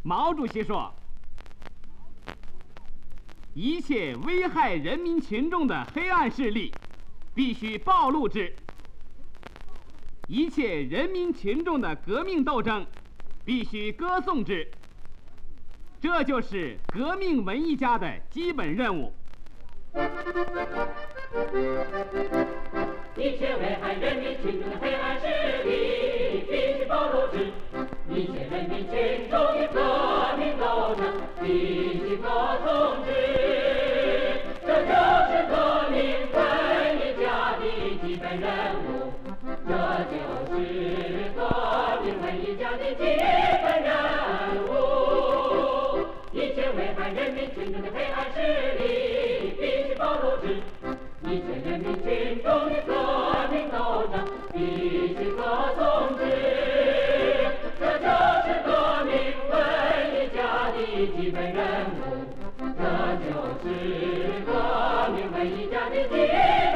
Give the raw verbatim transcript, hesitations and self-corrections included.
毛主席说：“一切危害人民群众的黑暗势力，必须暴露之；一切人民群众的革命斗争，必须歌颂之。这就是革命文艺家的基本任务。” 一切危害人民群众的黑暗势力，必须暴露之；一切人民群众的革命斗争，必须歌颂之。这就是革命文艺家的基本任务，这就是革命文艺家的基本任务。一切危害人民群众的黑暗势力，必须暴露之；一切人民群众的革命斗争，必须歌颂之。这就是革命文艺家的基本任务，这就是革命文艺家的基本任务。